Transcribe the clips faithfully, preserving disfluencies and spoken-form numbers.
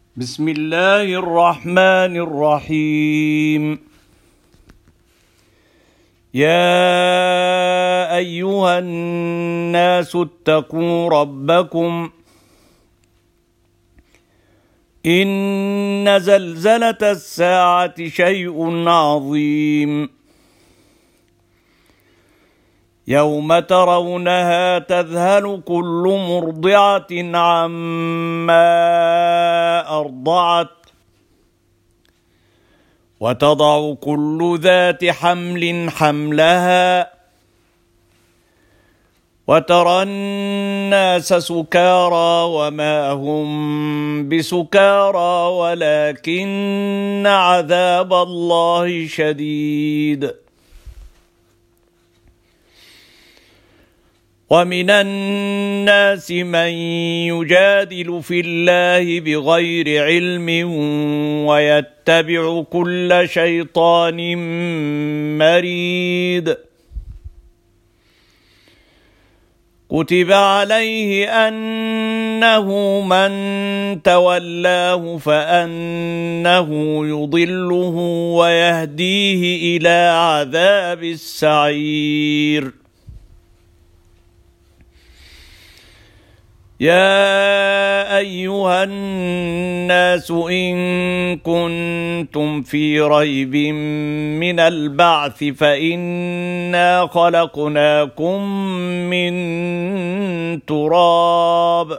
بسم الله الرحمن الرحيم. يا أيها الناس اتقوا ربكم إن زلزلة الساعة شيء عظيم يوم ترونها تذهل كل مرضعة عما أرضعت وتضع كل ذات حمل حملها وترى الناس سكارى وما هم بسكارى ولكن عذاب الله شديد. ومن الناس من يجادل في الله بغير علم ويتبع كل شيطان مريد. كتب عليه أنه من تولاه فأنه يضله ويهديه إلى عذاب السعير. يا أيها الناس إن كنتم في ريب من البعث فإنا خلقناكم من تراب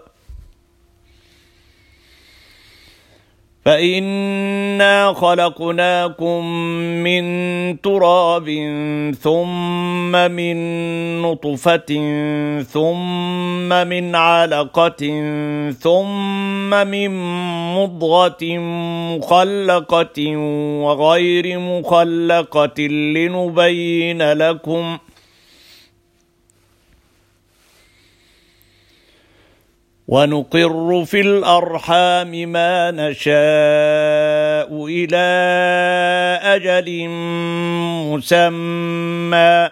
فإنا خلقناكم من تراب ثم من نطفة ثم من علقة ثم من مضغة مخلقة وغير مخلقة لنبين لكم ونقر في الأرحام ما نشاء إلى أجل مسمى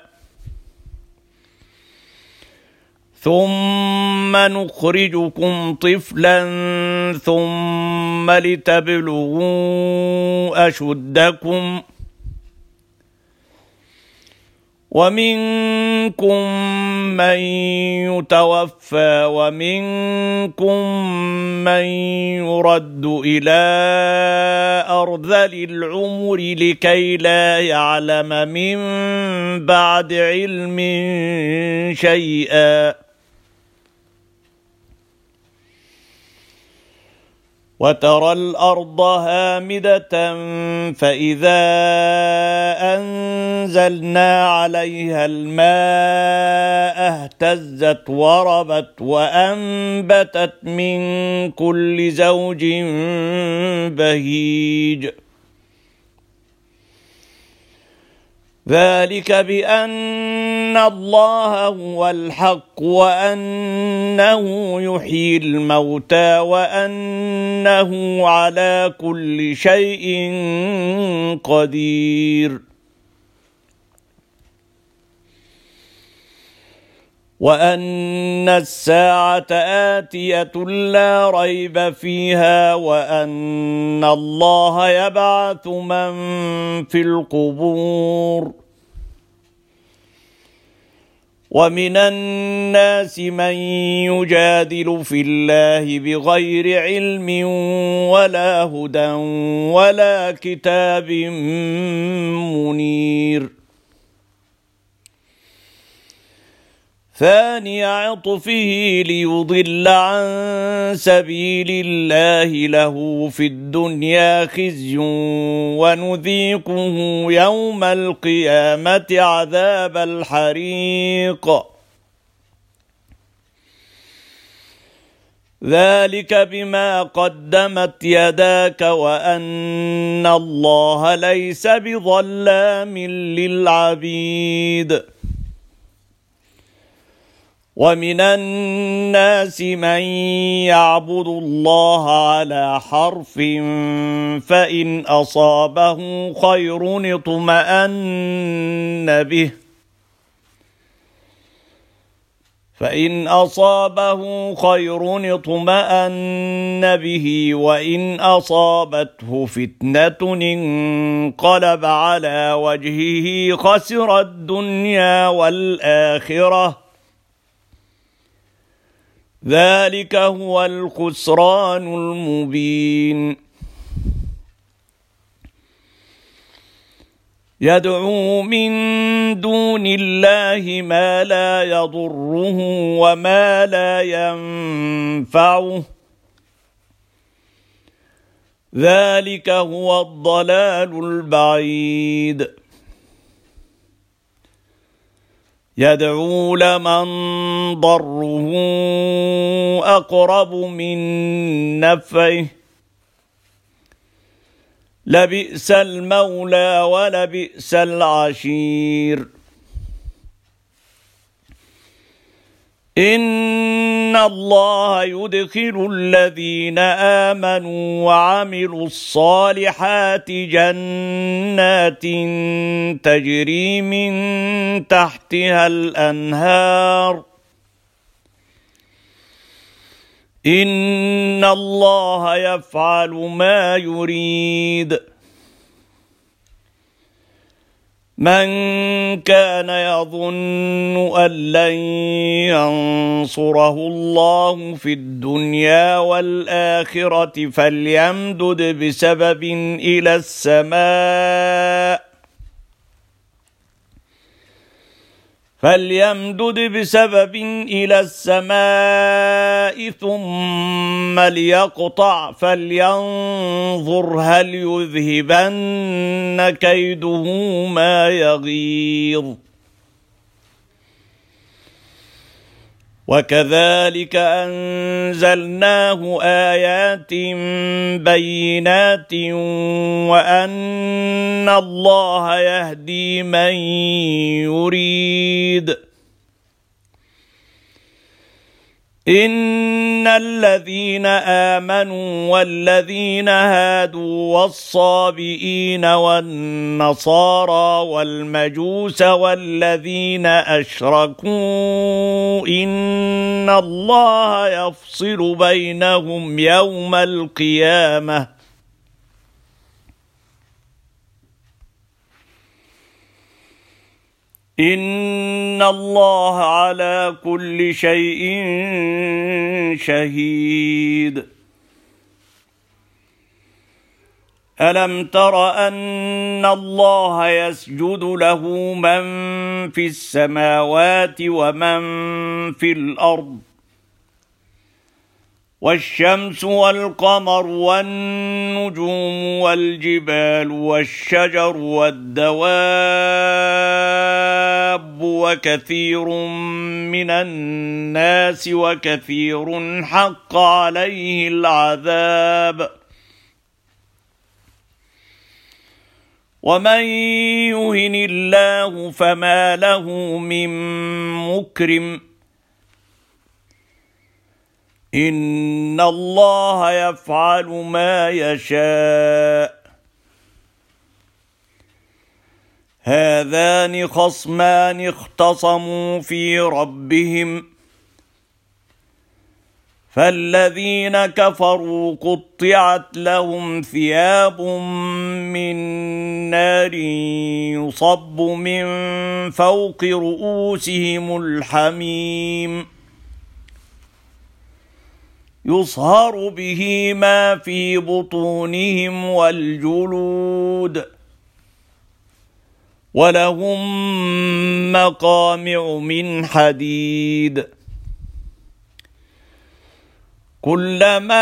ثم نخرجكم طفلا ثم لتبلغوا أشدكم ومنكم من يتوفى ومنكم من يرد إلى أرذل العمر لكي لا يعلم من بعد علم شيئا. وترى الأرض هامدة فإذا أنزلنا عليها الماء اهتزت وربت وأنبتت من كل زوج بهيج. ذلك بأن الله هو الحق وأنه يحيي الموتى وأنه على كل شيء قدير. وأن الساعة آتية لا ريب فيها وأن الله يبعث من في القبور. ومن الناس من يجادل في الله بغير علم ولا هدى ولا كتاب منير. ثاني عطفه ليضل عن سبيل الله له في الدنيا خزي ونذيقه يوم القيامة عذاب الحريق. ذلك بما قدمت يداك وأن الله ليس بظلام للعبيد. ومن الناس من يعبد الله على حرف فإن أصابه خير اطمأن به فإن أصابه خير اطمأن به وإن أصابته فتنة انقلب على وجهه خسر الدنيا والآخرة ذلك هو الخسران المبين يدعو من دون الله ما لا يضره وما لا ينفعه ذلك هو الضلال البعيد يدعو لمن ضره أقرب من نفعه لبئس المولى ولبئس العشير إن الله يدخل الذين آمنوا وعملوا الصالحات جنات تجري من تحتها الأنهار إن الله يفعل ما يريد من كان يظن أن لن ينصره الله في الدنيا والآخرة فليمدد بسبب إلى السماء فليمدد بسبب إلى السماء ثم ليقطع فلينظر هل يذهبن كيده ما يغيظ وكذلك أنزلناه آيات بينات وأن الله يهدي من يريد إن الذين آمنوا والذين هادوا والصابئين والنصارى والمجوس والذين أشركوا إن الله يفصل بينهم يوم القيامة إن الله على كل شيء شهيد ألم تر أن الله يسجد له من في السماوات ومن في الأرض والشمس والقمر والنجوم والجبال والشجر والدواب وكثير من الناس وكثير حق عليه العذاب ومن يهن الله فما له من مكرم إن الله يفعل ما يشاء هذان خصمان اختصموا في ربهم فالذين كفروا قطعت لهم ثياب من نار يصب من فوق رؤوسهم الحميم يصهر به ما في بطونهم والجلود ولهم مقامع من حديد كلما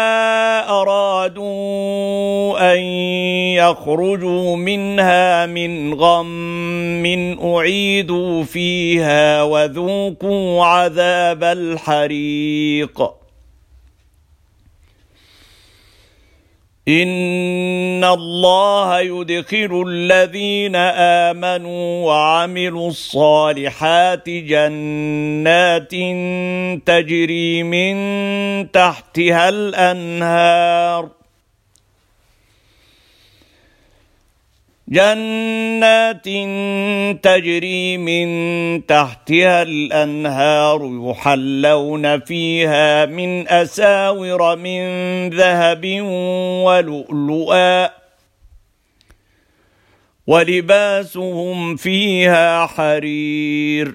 أرادوا أن يخرجوا منها من غم أعيدوا فيها وذوقوا عذاب الحريق إن الله يدخل الذين آمنوا وعملوا الصالحات جنات تجري من تحتها الأنهار جنات تجري من تحتها الأنهار يحلون فيها من أساور من ذهب ولؤلؤا ولباسهم فيها حرير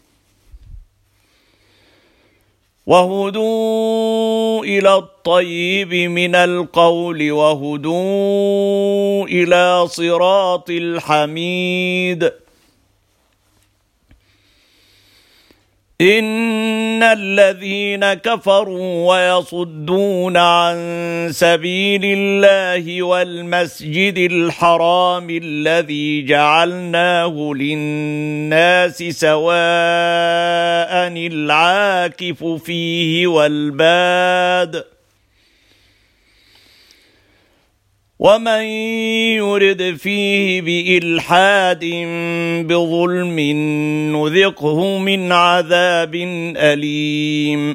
وهدوا إلى الطيب من القول وهدوا إلى صراط الحميد إن الذين كفروا ويصدون عن سبيل الله والمسجد الحرام الذي جعلناه للناس سواء العاكف فيه والباد ومن يرد فيه بإلحاد بظلم نذقه من عذاب أليم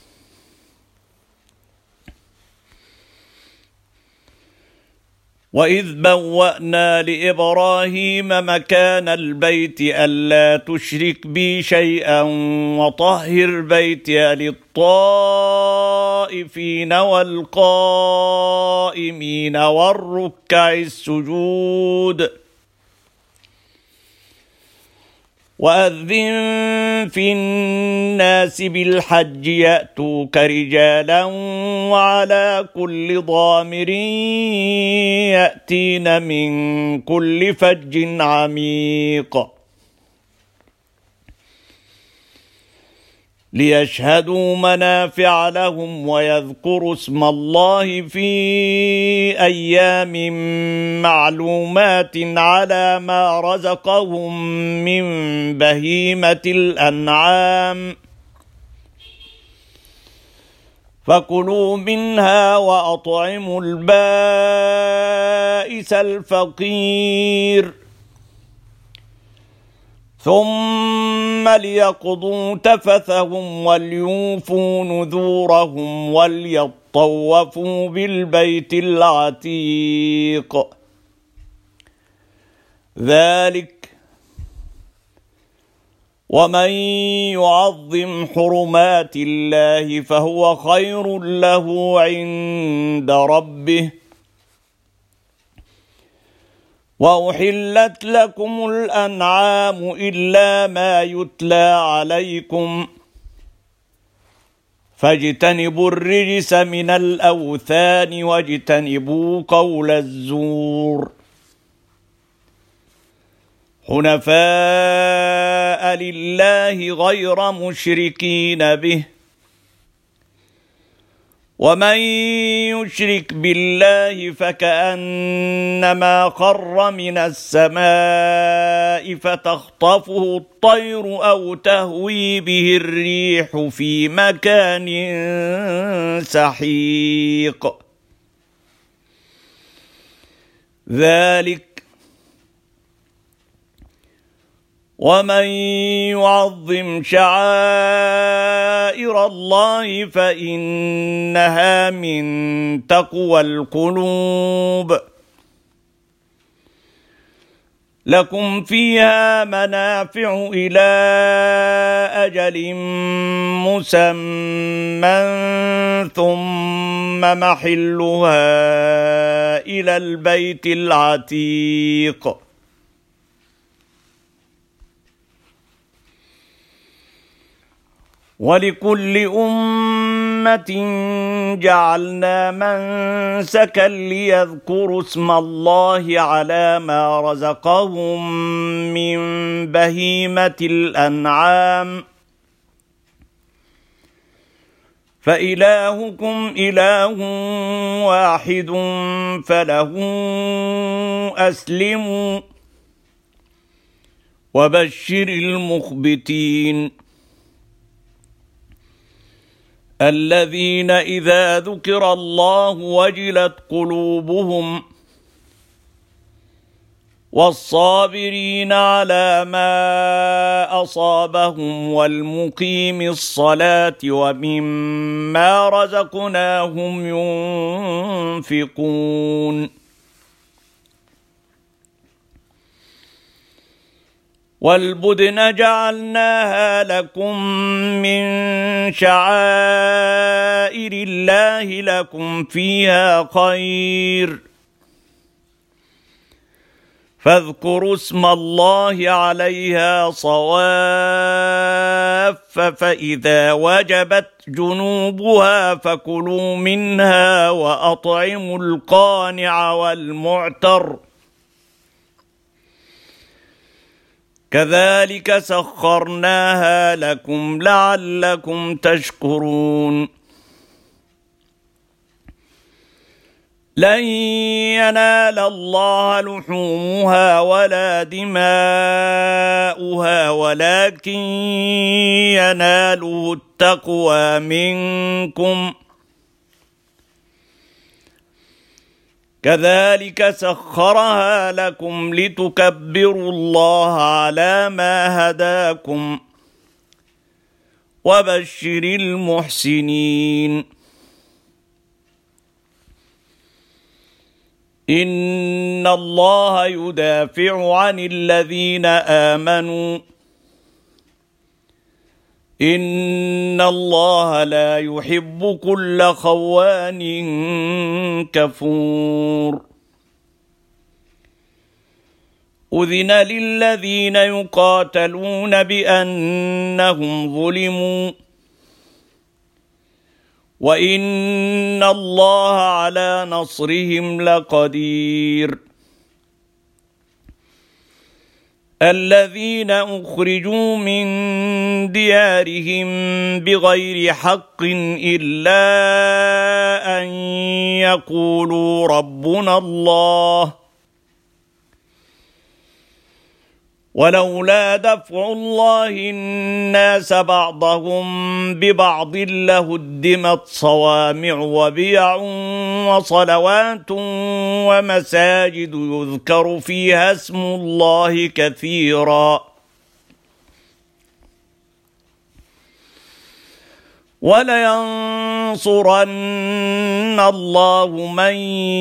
وإذ بوأنا لإبراهيم مكان البيت ألا تشرك بي شيئا وطهر بيتي للطائفين والقائمين والركع السجود وأذن في الناس بالحج يأتوك رجالا وعلى كل ضامر يأتين من كل فج عميق ليشهدوا منافع لهم ويذكروا اسم الله في أيام معلومات على ما رزقهم من بهيمة الأنعام فكلوا منها وأطعموا البائس الفقير ثم ليقضوا تفثهم وليوفوا نذورهم وليطوفوا بالبيت العتيق ذلك ومن يعظم حرمات الله فهو خير له عند ربه وأحلت لكم الأنعام إلا ما يتلى عليكم فاجتنبوا الرجس من الأوثان واجتنبوا قول الزور حنفاء لله غير مشركين به ومن يشرك بالله فكأنما خر من السماء فتخطفه الطير أو تهوي به الريح في مكان سحيق ذلك ومن يعظم شعائر الله فإنها من تقوى القلوب لكم فيها منافع إلى أجل مسمى ثم محلها إلى البيت العتيق ولكل أمة جعلنا منسكا ليذكروا اسم الله على ما رزقهم من بهيمة الأنعام فإلهكم إله واحد فله أسلموا وبشر المخبتين الذين إذا ذكر الله وجلت قلوبهم والصابرين على ما أصابهم والمقيم الصلاة ومما رزقناهم ينفقون والبدن جعلناها لكم من شعائر الله لكم فيها خير فاذكروا اسم الله عليها صواف فإذا وجبت جنوبها فكلوا منها وأطعموا القانع والمعتر كذلك سخرناها لكم لعلكم تشكرون لن ينال الله لحومها ولا دماؤها ولكن يناله التقوى منكم كذلك سخرها لكم لتكبروا الله على ما هداكم وبشر المحسنين إن الله يدافع عن الذين آمنوا إن الله لا يحب كل خوان كفور أذن للذين يقاتلون بأنهم ظلموا وإن الله على نصرهم لقدير الذين أخرجوا من ديارهم بغير حق إلا أن يقولوا ربنا الله ولولا دفع الله الناس بعضهم ببعض لهدمت صوامع وبيع وصلوات ومساجد يذكر فيها اسم الله كثيرا ولينصرن الله من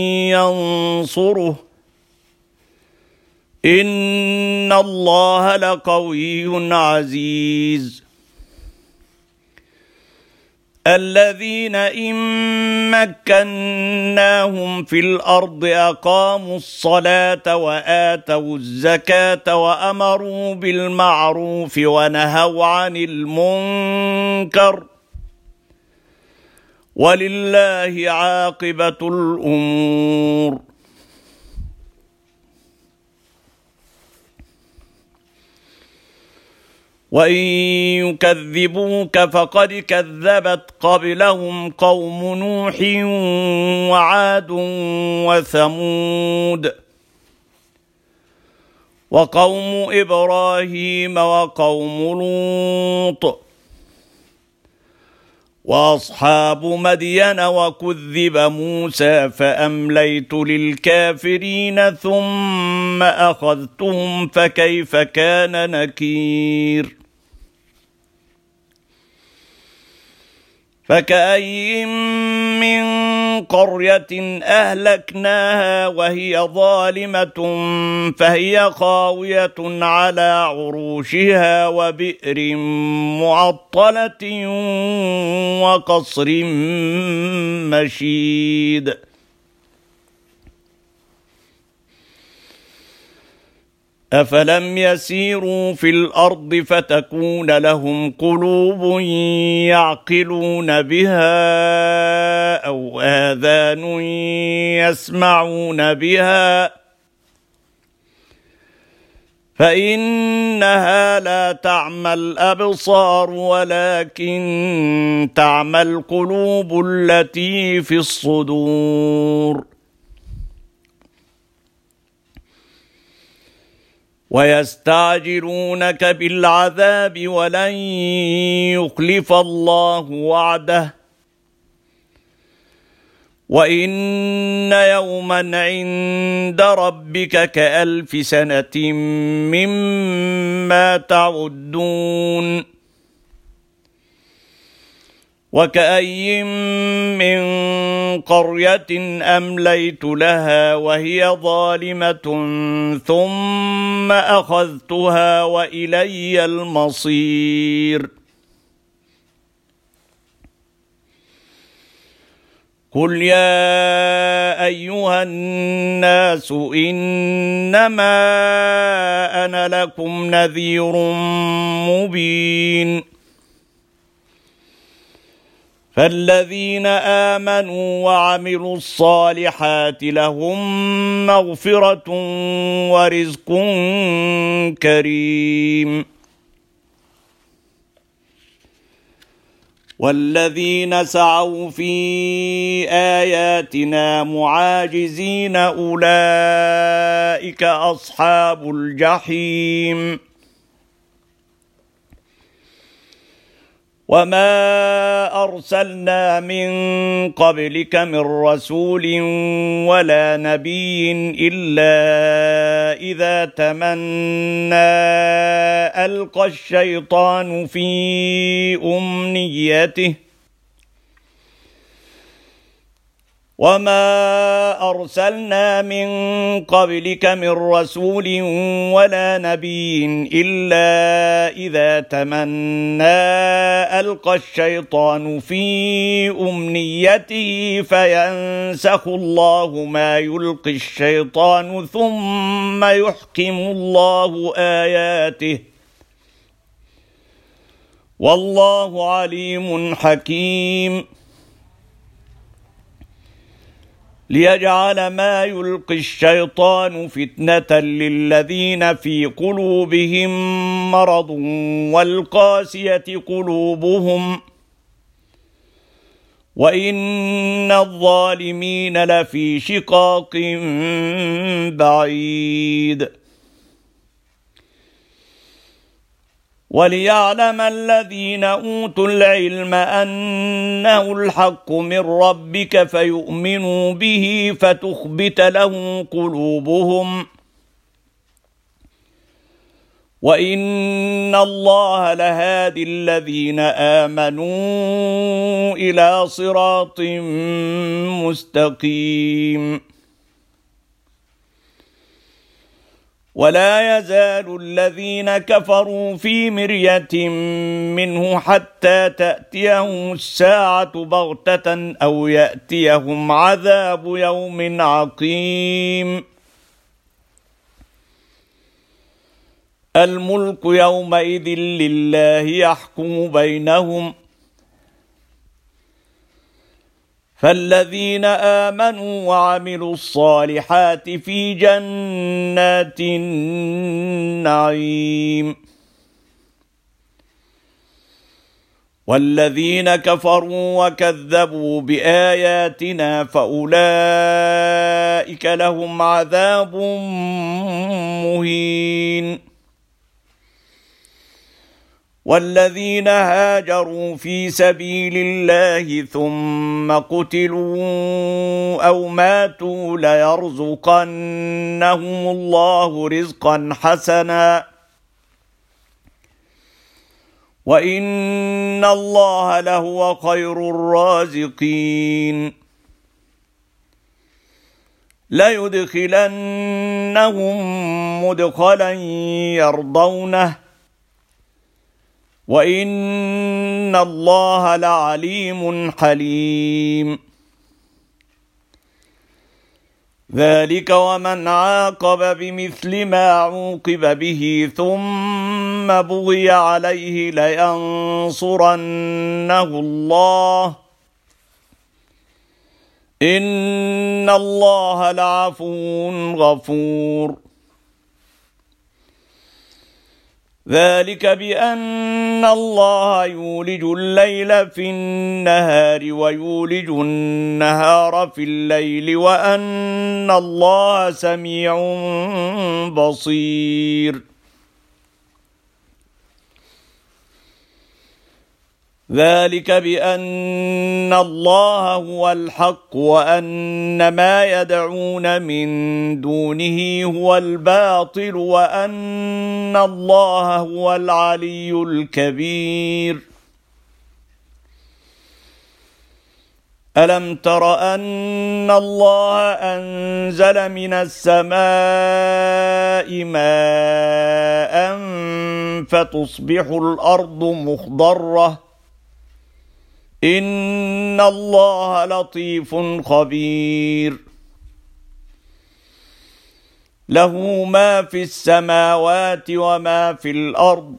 ينصره إن الله لقوي عزيز الذين إن مكناهم في الأرض أقاموا الصلاة وآتوا الزكاة وأمروا بالمعروف ونهوا عن المنكر ولله عاقبة الأمور وإن يكذبوك فقد كذبت قبلهم قوم نوح وعاد وثمود وقوم إبراهيم وقوم لوط وأصحاب مدين وكذب موسى فأمليت للكافرين ثم أخذتهم فكيف كان نكير فكأي من قرية أهلكناها وهي ظالمة فهي خاوية على عروشها وبئر معطلة وقصر مشيد أفلم يسيروا في الأرض فتكون لهم قلوب يعقلون بها أو آذان يسمعون بها فإنها لا تعمى الأبصار ولكن تعمى القلوب التي في الصدور ويستعجلونك بالعذاب ولن يخلف الله وعده وإن يوما عند ربك كألف سنة مما تعدون وكأي من قرية أمليت لها وهي ظالمة ثم أخذتها وإلي المصير قل يا أيها الناس إنما أنا لكم نذير مبين فالذين آمنوا وعملوا الصالحات لهم مغفرة ورزق كريم والذين سعوا في آياتنا معاجزين أولئك أصحاب الجحيم وما أرسلنا من قبلك من رسول ولا نبي إلا إذا تمنى ألقى الشيطان في أمنيته وما أرسلنا من قبلك من رسول ولا نبي إلا إذا تمنى ألقى الشيطان في أمنيته فينسخ الله ما يلقي الشيطان ثم يحكم الله آياته والله عليم حكيم ليجعل ما يلقي الشيطان فتنة للذين في قلوبهم مرض والقاسية قلوبهم وإن الظالمين لفي شقاق بعيد وليعلم الذين أوتوا العلم أنه الحق من ربك فيؤمنوا به فتخبت له قلوبهم وإن الله لهادي الذين آمنوا إلى صراط مستقيم ولا يزال الذين كفروا في مرية منه حتى تأتيهم الساعة بغتة أو يأتيهم عذاب يوم عقيم الملك يومئذ لله يحكم بينهم فالذين آمنوا وعملوا الصالحات في جنات النعيم والذين كفروا وكذبوا بآياتنا فأولئك لهم عذاب مهين والذين هاجروا في سبيل الله ثم قتلوا أو ماتوا ليرزقنهم الله رزقا حسنا وإن الله لهو خير الرازقين ليدخلنهم مدخلا يرضونه وإن الله لعليم حليم ذلك ومن عاقب بمثل ما عوقب به ثم بغي عليه لينصرنه الله إن الله لعفو غفور ذلك بأن الله يولج الليل في النهار ويولج النهار في الليل وأن الله سميع بصير ذلك بأن الله هو الحق وأن ما يدعون من دونه هو الباطل وأن الله هو العلي الكبير ألم تر أن الله أنزل من السماء ماء فتصبح الأرض مخضرة إن الله لطيف خبير له ما في السماوات وما في الأرض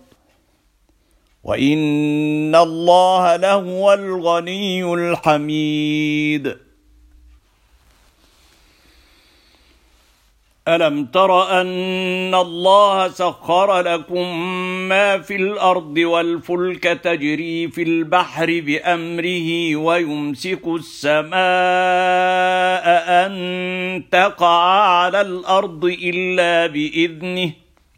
وإن الله لهو الغني الحميد ألم تر أن الله سخر لكم ما في الأرض والفلك تجري في البحر بأمره ويمسك السماء أن تقع على الأرض إلا بإذنه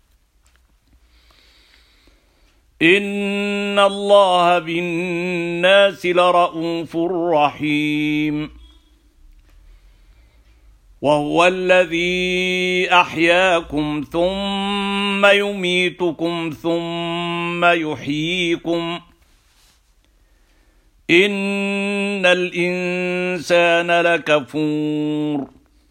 إن الله بالناس لرءوف رحيم وهو الذي أحياكم ثم يميتكم ثم يحييكم إن الإنسان لكفور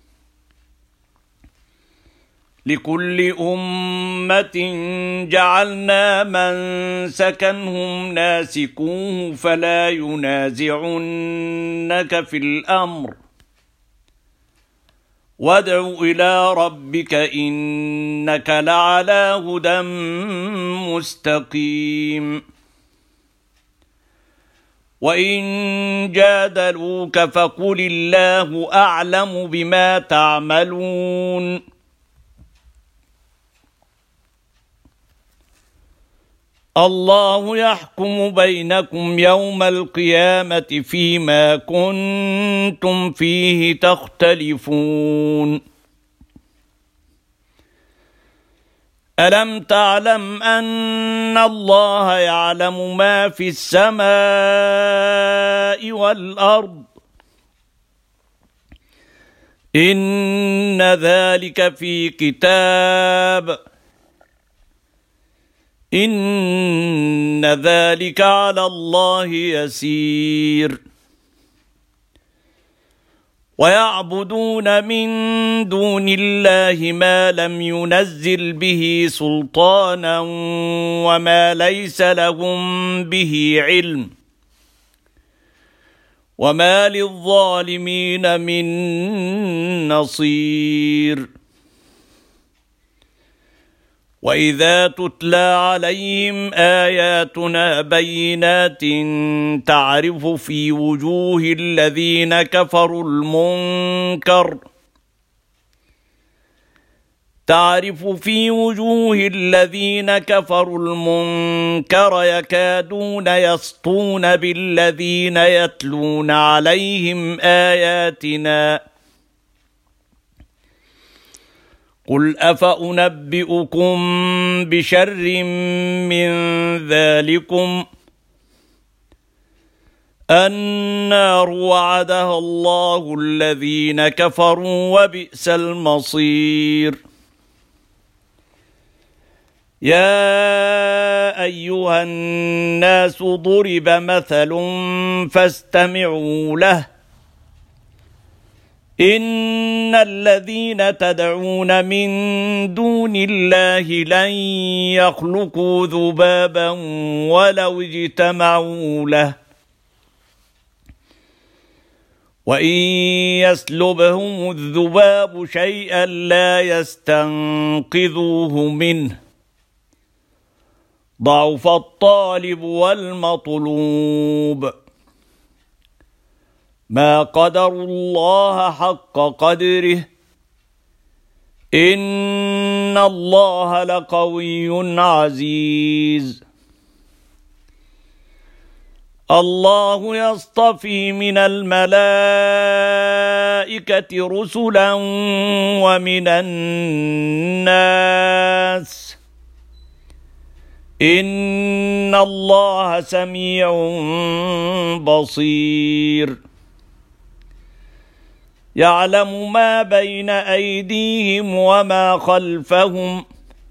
لكل أمة جعلنا منسكا هم ناسكوه فلا ينازعنك في الأمر وادع إلى ربك إنك لعلى هدى مستقيم وإن جادلوك فقل الله أعلم بما تعملون الله يحكم بينكم يوم القيامة فيما كنتم فيه تختلفون ألم تعلم أن الله يعلم ما في السماء والأرض إن ذلك في كتاب إن ذلك على الله يسير ويعبدون من دون الله ما لم ينزل به سلطانا وما ليس لهم به علم وما للظالمين من نصير وإذا تتلى عليهم آياتنا بينات تعرف في وجوه الذين كفروا المنكر تعرف في وجوه الذين كفروا المنكر يكادون يسطون بالذين يتلون عليهم آياتنا قل أفأنبئكم بشر من ذلكم النار وعدها الله الذين كفروا وبئس المصير يا أيها الناس ضرب مثل فاستمعوا له إن الذين تدعون من دون الله لن يخلقوا ذبابا ولو اجتمعوا له وإن يسلبهم الذباب شيئا لا يستنقذوه منه ضعف الطالب والمطلوب ما قدروا الله حق قدره إن الله لقوي عزيز الله يصطفي من الملائكة رسلا ومن الناس إن الله سميع بصير يعلم ما بين أيديهم وما خلفهم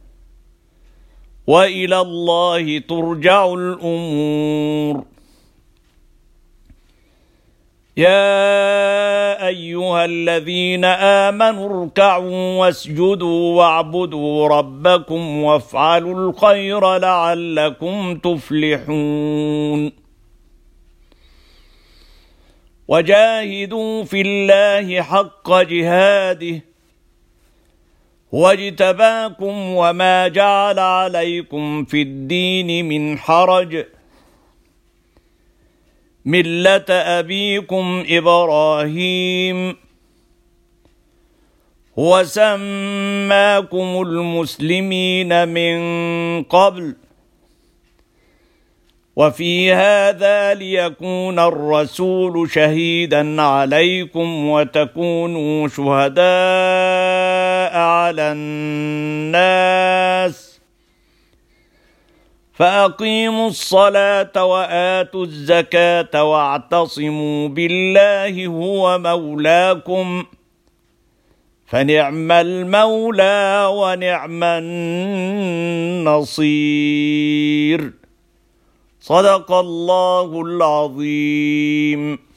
وإلى الله ترجع الأمور يا أيها الذين آمنوا اركعوا واسجدوا واعبدوا ربكم وافعلوا الخير لعلكم تفلحون وجاهدوا في الله حق جهاده هو اجتباكم وما جعل عليكم في الدين من حرج ملة أبيكم إبراهيم هو سماكم المسلمين من قبل وفي هذا ليكون الرسول شهيدا عليكم وتكونوا شهداء على الناس فأقيموا الصلاة وآتوا الزكاة واعتصموا بالله هو مولاكم فنعم المولى ونعم النصير صدق الله العظيم.